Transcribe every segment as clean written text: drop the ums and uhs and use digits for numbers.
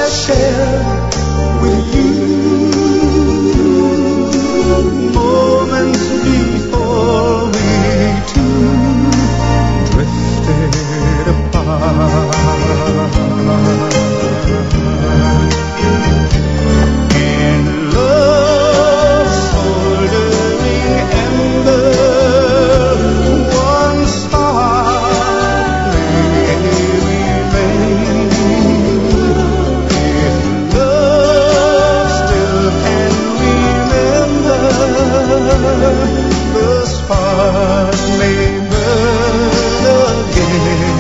share with you. Moments before we two drifted apart. In love's soldering ember, one spark may remain. If love still can remember, the spark may burn again.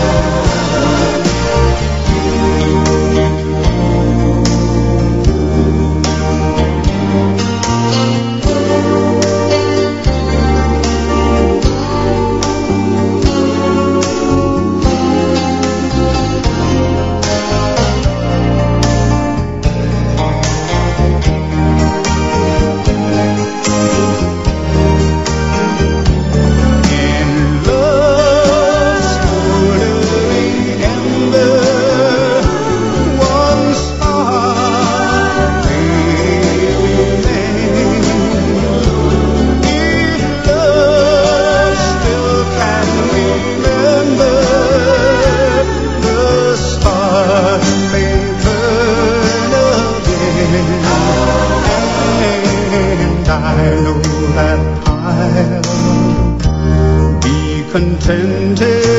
In love's smoldering ember, one spark may remain. If love still can remember, the spark may burn again. And I know that I'll be contented